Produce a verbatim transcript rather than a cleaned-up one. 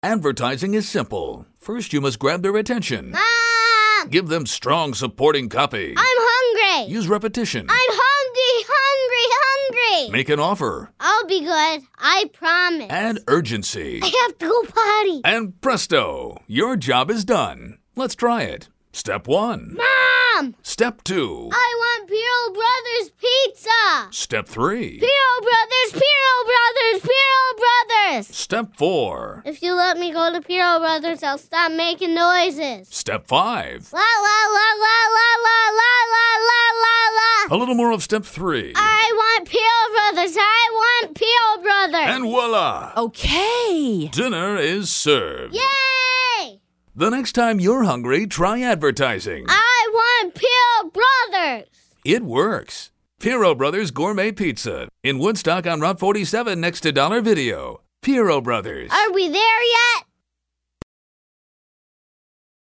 Advertising is simple. First, you must grab their attention. Mom! Give them strong supporting copy. I'm hungry. Use repetition. I'm hungry, hungry, hungry. Make an offer. I'll be good. I promise. Add urgency. I have to go potty. And presto, your job is done. Let's try it. Step one. Mom! Step two. I want Piero Brothers pizza. Step three. Piero Brothers, Piero Brothers, Piero Brothers. Step four. If you let me go to Piero Brothers, I'll stop making noises. Step five. La la la la la la la la la la la. A little more of step three. I want Piero Brothers. I want Piero Brothers. And voila! Okay. Dinner is served. Yay! The next time you're hungry, try advertising. I want Piero Brothers. It works. Piero Brothers Gourmet Pizza in Woodstock on Route forty-seven next to Dollar Video. Piero Brothers. Are we there yet?